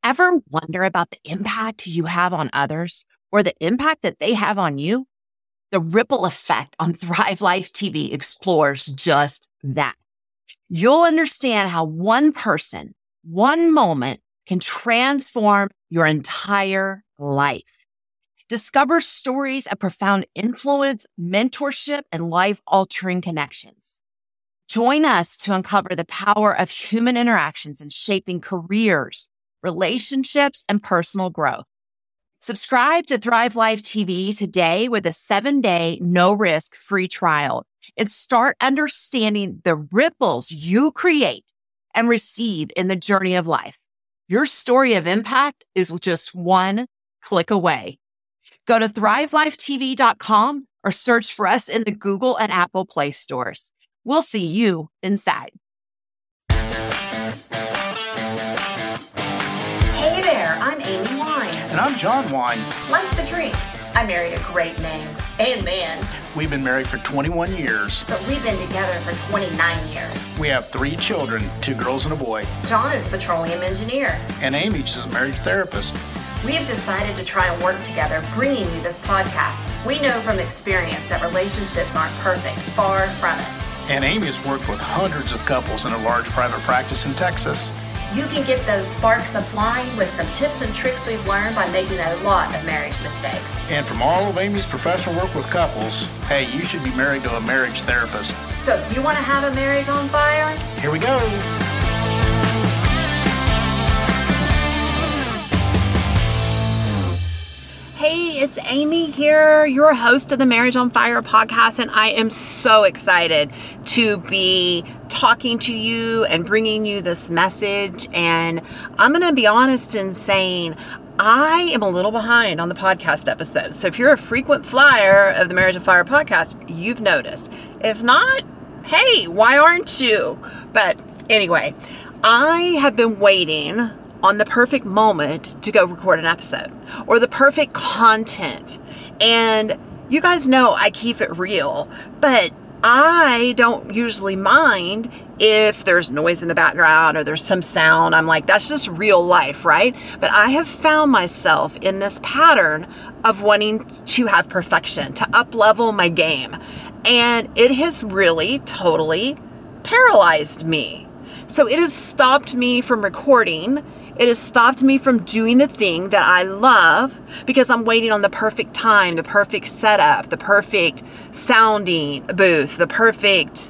Ever wonder about the impact you have on others or the impact that they have on you? The Ripple Effect on Thrive Life TV explores just that. You'll understand how one person, one moment can transform your entire life. Discover stories of profound influence, mentorship, and life-altering connections. Join us to uncover the power of human interactions in shaping careers, relationships, and personal growth. Subscribe to Thrive Life TV today with a 7-day, no-risk free trial and start understanding the ripples you create and receive in the journey of life. Your story of impact is just one click away. Go to thrivelifetv.com or search for us in the Google and Apple Play stores. We'll see you inside. Hey there, I'm Amy Wine. And I'm John Wine. Like the drink, I married a great name and man. We've been married for 21 years. But we've been together for 29 years. We have 3 children, 2 girls and a boy. John is a petroleum engineer. And Amy's a marriage therapist. We have decided to try and work together, bringing you this podcast. We know from experience that relationships aren't perfect, far from it. And Amy has worked with hundreds of couples in a large private practice in Texas. You can get those sparks of flying with some tips and tricks we've learned by making a lot of marriage mistakes. And from all of Amy's professional work with couples, hey, you should be married to a marriage therapist. So if you want to have a marriage on fire, here we go. Hey, it's Amy here, your host of the Marriage on Fire podcast, and I am so excited to be talking to you and bringing you this message. And I'm going to be honest in saying I am a little behind on the podcast episode. So if you're a frequent flyer of the Marriage on Fire podcast, you've noticed. If not, hey, why aren't you? But anyway, I have been waiting on the perfect moment to go record an episode or the perfect content. And you guys know I keep it real, but I don't usually mind if there's noise in the background or there's some sound. I'm like, that's just real life, right? But I have found myself in this pattern of wanting to have perfection, to up-level my game. And it has really totally paralyzed me. So it has stopped me from recording. It has stopped me from doing the thing that I love because I'm waiting on the perfect time, the perfect setup, the perfect sounding booth, the perfect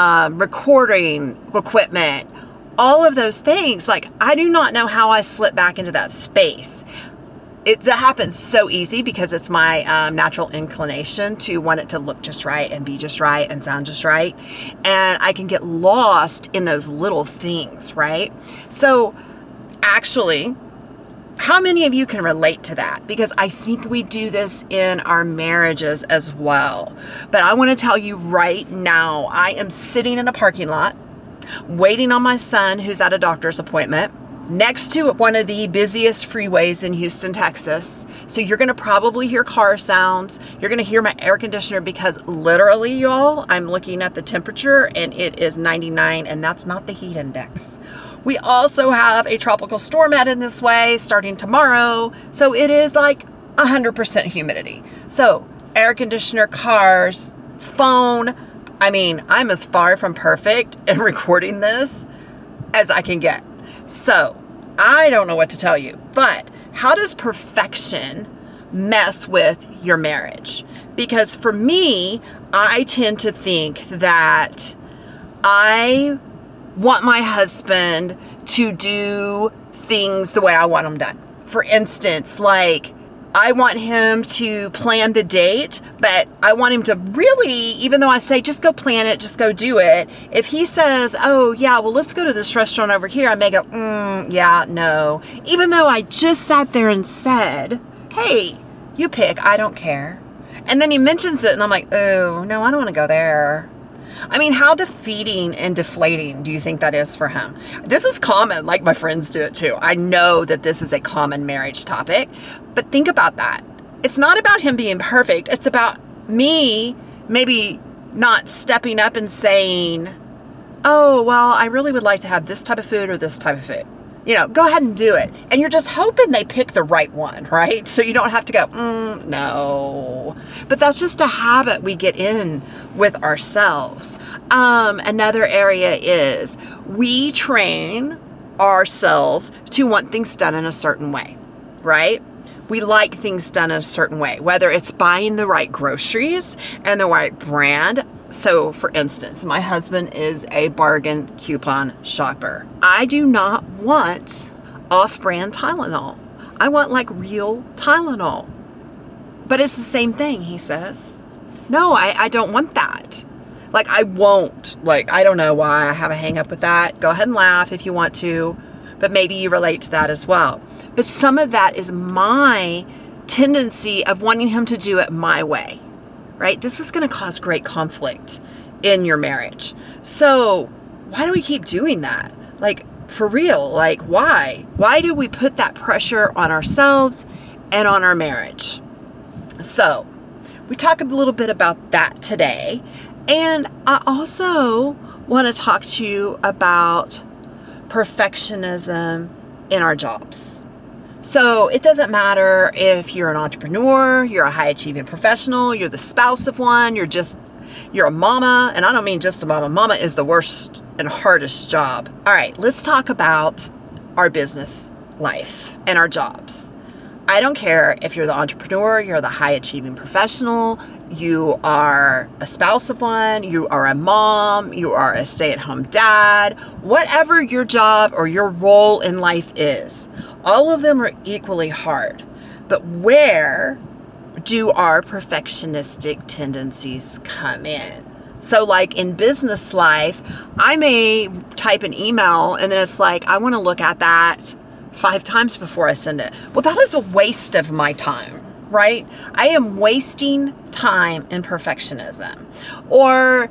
recording equipment, all of those things. Like, I do not know how I slip back into that space. It happens so easy because it's my natural inclination to want it to look just right and be just right and sound just right. And I can get lost in those little things, right? So actually, how many of you can relate to that? Because I think we do this in our marriages as well. But I want to tell you right now, I am sitting in a parking lot, waiting on my son who's at a doctor's appointment, next to one of the busiest freeways in Houston, Texas. So you're going to probably hear car sounds. You're going to hear my air conditioner because literally, y'all, I'm looking at the temperature and it is 99, and that's not the heat index. We also have a tropical storm headed this way starting tomorrow. So it is like 100% humidity. So air conditioner, cars, phone. I mean, I'm as far from perfect in recording this as I can get. So I don't know what to tell you, but how does perfection mess with your marriage? Because for me, I tend to think that I want my husband to do things the way I want them done. For instance, like, I want him to plan the date, but I want him to really, even though I say, just go plan it, just go do it. If he says, oh yeah, well, let's go to this restaurant over here, I may go, yeah, no. Even though I just sat there and said, hey, you pick, I don't care. And then he mentions it and I'm like, oh, no, I don't want to go there. I mean, how defeating and deflating do you think that is for him? This is common, like my friends do it too. I know that this is a common marriage topic, but think about that. It's not about him being perfect. It's about me maybe not stepping up and saying, oh, well, I really would like to have this type of food or this type of food. go ahead and do it. And you're just hoping they pick the right one, right? So you don't have to go, no. But that's just a habit we get in with ourselves. Another area is we train ourselves to want things done in a certain way, right? We like things done in a certain way, whether it's buying the right groceries and the right brand. So, for instance, my husband is a bargain coupon shopper. I do not want off-brand Tylenol. I want like real Tylenol. But it's the same thing, he says. No, I don't want that. Like, I won't. Like, I don't know why I have a hang up with that. Go ahead and laugh if you want to, but maybe you relate to that as well. But some of that is my tendency of wanting him to do it my way, right? This is going to cause great conflict in your marriage. So why do we keep doing that? Like, for real, like, why? Why do we put that pressure on ourselves and on our marriage? So we talk a little bit about that today. And I also want to talk to you about perfectionism in our jobs. So it doesn't matter if you're an entrepreneur, you're a high achieving professional, you're the spouse of one, you're a mama, and I don't mean just a mama. Mama is the worst and hardest job. All right, let's talk about our business life and our jobs. I don't care if you're the entrepreneur, you're the high achieving professional, you are a spouse of one, you are a mom, you are a stay-at-home dad, whatever your job or your role in life is, all of them are equally hard. But where do our perfectionistic tendencies come in? So like in business life, I may type an email and then it's like, I want to look at that 5 times before I send it. Well, that is a waste of my time, right? I am wasting time in perfectionism. Or,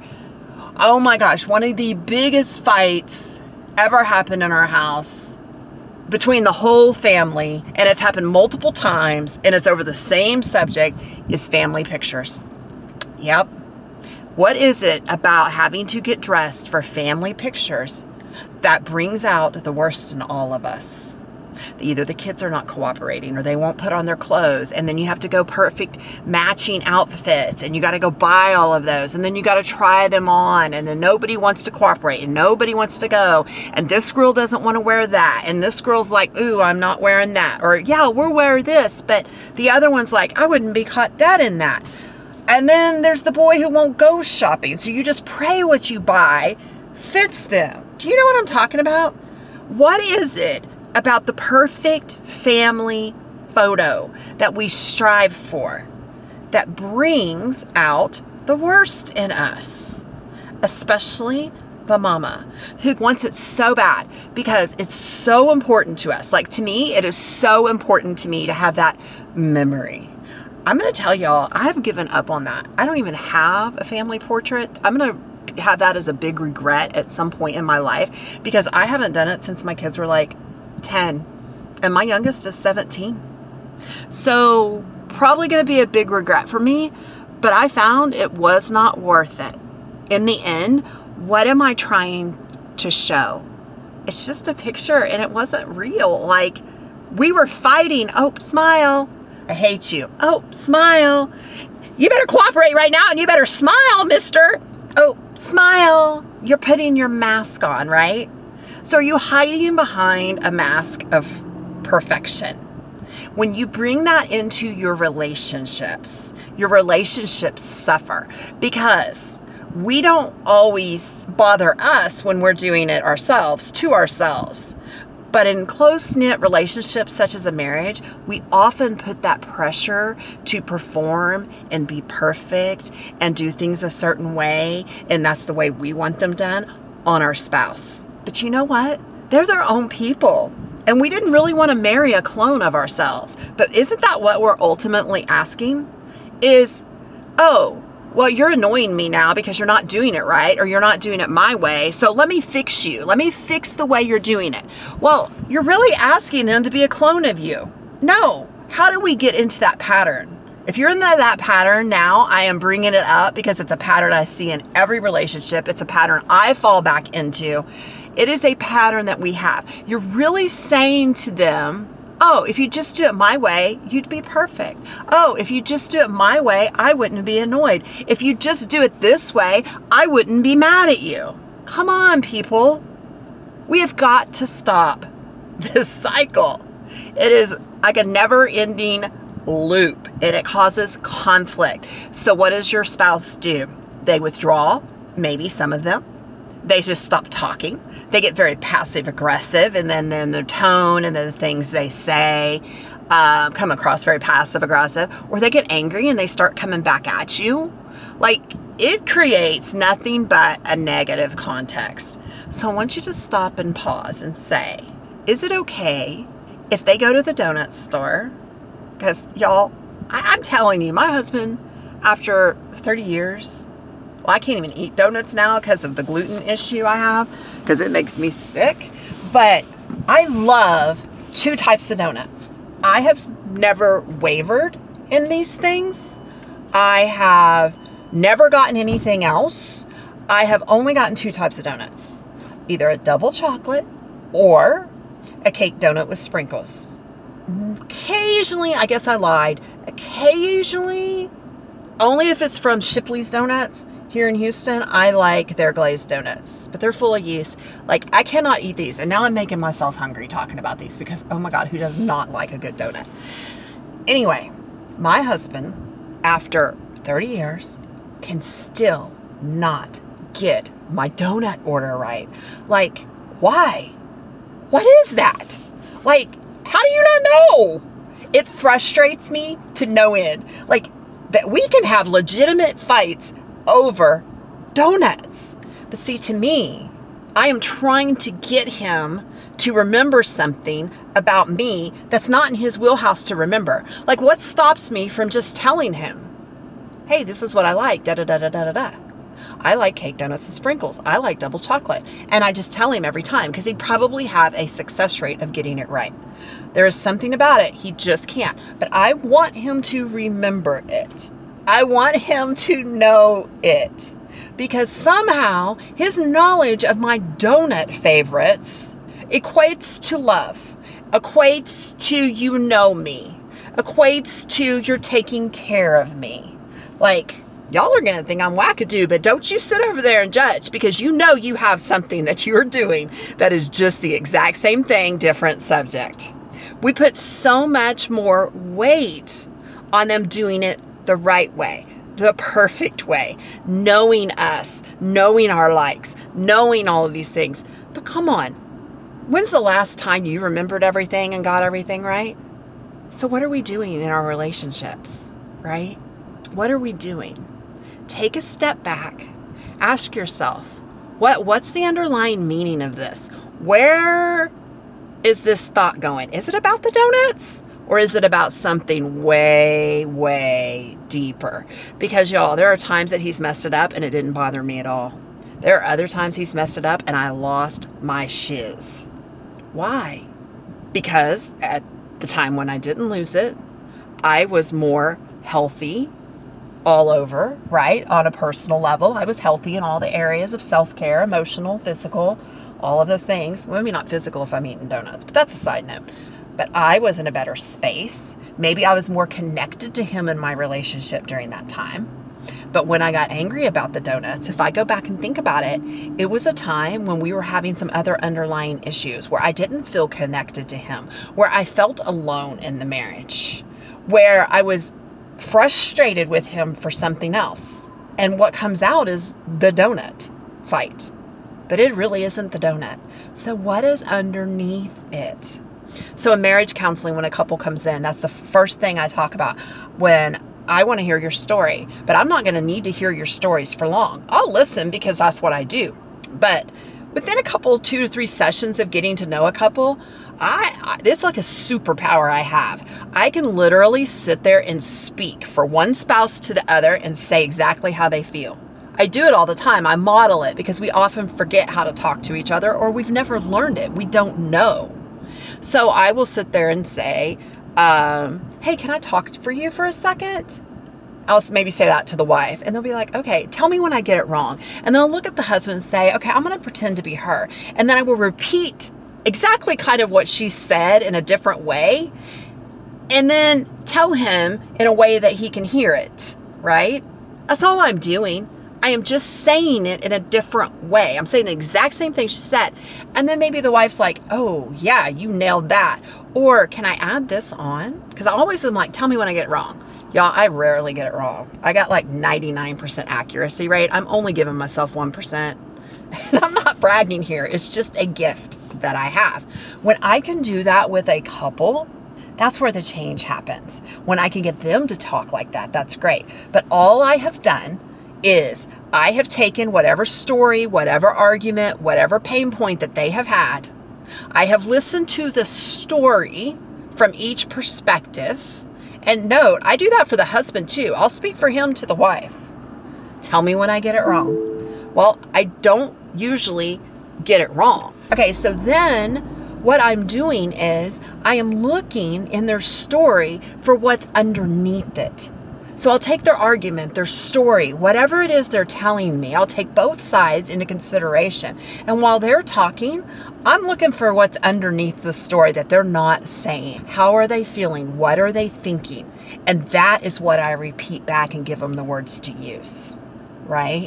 oh my gosh, one of the biggest fights ever happened in our house between the whole family, and it's happened multiple times, and it's over the same subject, is family pictures. Yep. What is it about having to get dressed for family pictures that brings out the worst in all of us? Either the kids are not cooperating or they won't put on their clothes, and then you have to go perfect matching outfits, and you got to go buy all of those, and then you got to try them on, and then nobody wants to cooperate and nobody wants to go, and this girl doesn't want to wear that, and this girl's like, ooh, I'm not wearing that, or yeah, we'll wear this, but the other one's like, I wouldn't be caught dead in that. And then there's the boy who won't go shopping, so you just pray what you buy fits them. Do you know what I'm talking about? What is it about the perfect family photo that we strive for that brings out the worst in us? Especially the mama who wants it so bad because it's so important to us. Like, to me, it is so important to me to have that memory. I'm going to tell y'all, I've given up on that. I don't even have a family portrait. I'm going to have that as a big regret at some point in my life because I haven't done it since my kids were like 10 and my youngest is 17. So probably going to be a big regret for me, but I found it was not worth it. In the end, what am I trying to show? It's just a picture and it wasn't real. Like, we were fighting. Oh, smile. I hate you. Oh, smile. You better cooperate right now and you better smile, mister. Oh, smile. You're putting your mask on, right? So are you hiding behind a mask of perfection? When you bring that into your relationships suffer because we don't always bother us when we're doing it ourselves to ourselves. But in close-knit relationships such as a marriage, we often put that pressure to perform and be perfect and do things a certain way, and that's the way we want them done, on our spouse. But you know what? They're their own people. And we didn't really want to marry a clone of ourselves. But isn't that what we're ultimately asking? Is, oh, well, you're annoying me now because you're not doing it right or you're not doing it my way. So let me fix you. Let me fix the way you're doing it. Well, you're really asking them to be a clone of you. No. How do we get into that pattern? If you're in that pattern now, I am bringing it up because it's a pattern I see in every relationship. It's a pattern I fall back into. It is a pattern that we have. You're really saying to them, oh, if you just do it my way, you'd be perfect. Oh, if you just do it my way, I wouldn't be annoyed. If you just do it this way, I wouldn't be mad at you. Come on, people. We have got to stop this cycle. It is like a never-ending loop, and it causes conflict. So what does your spouse do? They withdraw, maybe some of them. They just stop talking. They get very passive-aggressive, and then their tone and the things they say come across very passive-aggressive. Or they get angry and they start coming back at you. Like, it creates nothing but a negative context. So I want you to stop and pause and say, is it okay if they go to the donut store? Because, y'all, I'm telling you, my husband, after 30 years, well, I can't even eat donuts now because of the gluten issue I have, because it makes me sick. But I love 2 types of donuts. I have never wavered in these things. I have never gotten anything else. I have only gotten 2 types of donuts. Either a double chocolate or a cake donut with sprinkles. Occasionally, I guess I lied. Occasionally, only if it's from Shipley's Donuts here in Houston, I like their glazed donuts. But they're full of yeast. Like, I cannot eat these. And now I'm making myself hungry talking about these because, oh my God, who does not like a good donut? Anyway, my husband, after 30 years, can still not get my donut order right. Like, why? What is that? Like, how do you not know? It frustrates me to no end. Like, that we can have legitimate fights over donuts. But see, to me, I am trying to get him to remember something about me that's not in his wheelhouse to remember. Like, what stops me from just telling him, hey, this is what I like, da-da-da-da-da-da-da. I like cake donuts with sprinkles. I like double chocolate. And I just tell him every time because he'd probably have a success rate of getting it right. There is something about it. He just can't. But I want him to remember it. I want him to know it. Because somehow his knowledge of my donut favorites equates to love. Equates to you know me. Equates to you're taking care of me. Like, y'all are going to think I'm wackadoo, but don't you sit over there and judge, because you know you have something that you're doing that is just the exact same thing, different subject. We put so much more weight on them doing it the right way, the perfect way, knowing us, knowing our likes, knowing all of these things. But come on, when's the last time you remembered everything and got everything right? So what are we doing in our relationships, right? What are we doing? Take a step back. Ask yourself, what's the underlying meaning of this? Where is this thought going? Is it about the donuts? Or is it about something way, way deeper? Because, y'all, there are times that he's messed it up and it didn't bother me at all. There are other times he's messed it up and I lost my shiz. Why? Because at the time when I didn't lose it, I was more healthy all over, right? On a personal level, I was healthy in all the areas of self-care, emotional, physical, all of those things. Well, maybe not physical if I'm eating donuts, but that's a side note. But I was in a better space. Maybe I was more connected to him in my relationship during that time. But when I got angry about the donuts, if I go back and think about it, it was a time when we were having some other underlying issues where I didn't feel connected to him, where I felt alone in the marriage, where I was frustrated with him for something else. And what comes out is the donut fight. But it really isn't the donut. So what is underneath it? So in marriage counseling, when a couple comes in, that's the first thing I talk about when I want to hear your story. But I'm not going to need to hear your stories for long. I'll listen because that's what I do. But within a couple, 2 to 3 sessions of getting to know a couple, it's like a superpower I have. I can literally sit there and speak for one spouse to the other and say exactly how they feel. I do it all the time. I model it because we often forget how to talk to each other, or we've never learned it. We don't know. So I will sit there and say, hey, can I talk for you for a second? I'll maybe say that to the wife, and they'll be like, okay, tell me when I get it wrong. And then I'll look at the husband and say, okay, I'm going to pretend to be her. And then I will repeat exactly kind of what she said in a different way, and then tell him in a way that he can hear it, right? That's all I'm doing. I am just saying it in a different way. I'm saying the exact same thing she said. And then maybe the wife's like, oh, yeah, you nailed that. Or can I add this on? Because I always am like, tell me when I get it wrong. Y'all, I rarely get it wrong. I got like 99% accuracy rate. I'm only giving myself 1%. And I'm not bragging here. It's just a gift that I have. When I can do that with a couple, that's where the change happens. When I can get them to talk like that, that's great. But all I have done is I have taken whatever story, whatever argument, whatever pain point that they have had. I have listened to the story from each perspective. And note, I do that for the husband too. I'll speak for him to the wife. Tell me when I get it wrong. Well, I don't usually get it wrong. Okay, so then what I'm doing is I am looking in their story for what's underneath it. So I'll take their argument, their story, whatever it is they're telling me, I'll take both sides into consideration. And while they're talking, I'm looking for what's underneath the story that they're not saying. How are they feeling? What are they thinking? And that is what I repeat back and give them the words to use, right?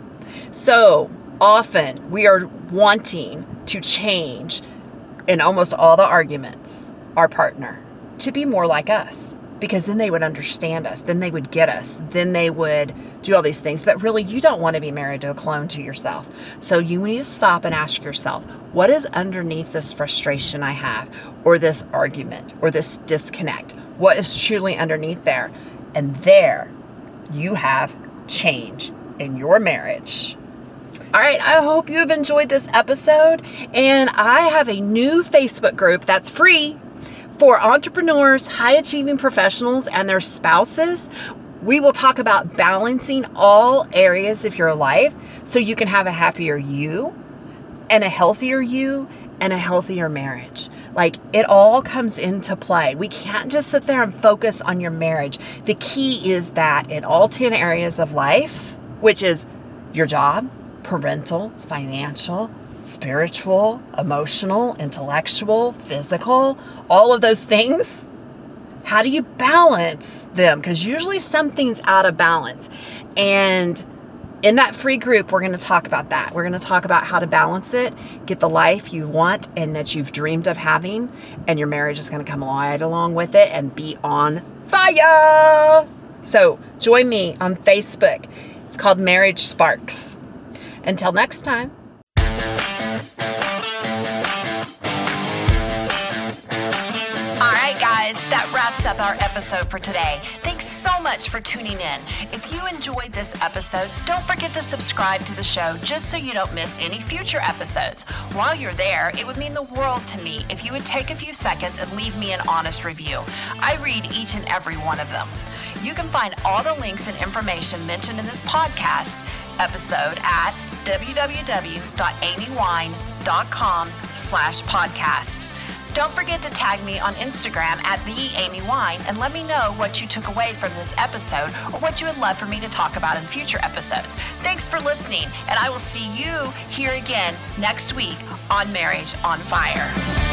So often we are wanting to change in almost all the arguments our partner to be more like us. Because then they would understand us. Then they would get us. Then they would do all these things. But really, you don't want to be married to a clone to yourself. So you need to stop and ask yourself, what is underneath this frustration I have, or this argument, or this disconnect? What is truly underneath there? And there you have change in your marriage. All right, I hope you have enjoyed this episode. And I have a new Facebook group that's free for entrepreneurs, high-achieving professionals, and their spouses. We will talk about balancing all areas of your life so you can have a happier you and a healthier you and a healthier marriage. Like, it all comes into play. We can't just sit there and focus on your marriage. The key is that in all 10 areas of life, which is your job, parental, financial, spiritual, emotional, intellectual, physical, all of those things, how do you balance them? Because usually something's out of balance. And in that free group, we're going to talk about that. We're going to talk about how to balance it, get the life you want and that you've dreamed of having, and your marriage is going to come right along with it and be on fire. So join me on Facebook. It's called Marriage Sparks. Until next time. That wraps up our episode for today. Thanks so much for tuning in. If you enjoyed this episode, don't forget to subscribe to the show just so you don't miss any future episodes. While you're there, it would mean the world to me if you would take a few seconds and leave me an honest review. I read each and every one of them. You can find all the links and information mentioned in this podcast episode at www.amywine.com/podcast. Don't forget to tag me on Instagram at @TheAmyWine and let me know what you took away from this episode or what you would love for me to talk about in future episodes. Thanks for listening, and I will see you here again next week on Marriage on Fire.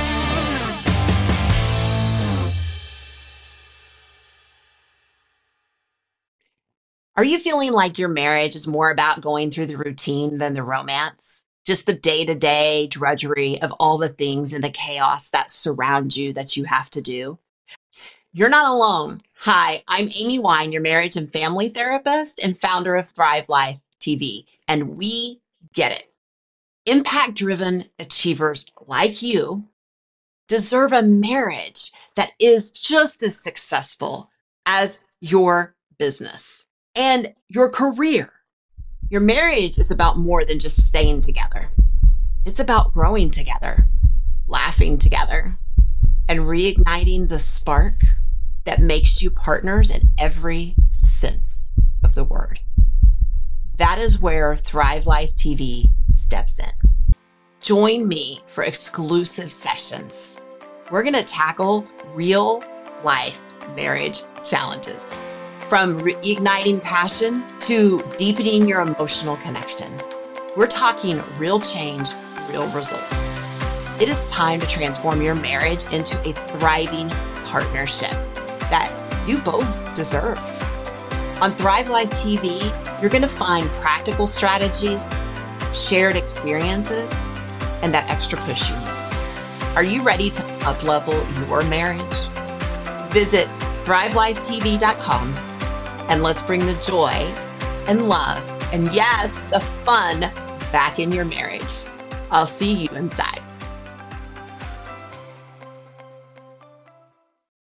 Are you feeling like your marriage is more about going through the routine than the romance? Just the day-to-day drudgery of all the things and the chaos that surround you that you have to do? You're not alone. Hi, I'm Amy Wine, your marriage and family therapist and founder of Thrive Life TV, and we get it. Impact-driven achievers like you deserve a marriage that is just as successful as your business and your career. Your marriage is about more than just staying together. It's about growing together, laughing together, and reigniting the spark that makes you partners in every sense of the word. That is where Thrive Life TV steps in. Join me for exclusive sessions. We're going to tackle real life marriage challenges. From reigniting passion to deepening your emotional connection. We're talking real change, real results. It is time to transform your marriage into a thriving partnership that you both deserve. On Thrive Life TV, you're going to find practical strategies, shared experiences, and that extra push you need. Are you ready to up-level your marriage? Visit thrivelifetv.com and let's bring the joy and love and yes, the fun back in your marriage. I'll see you inside.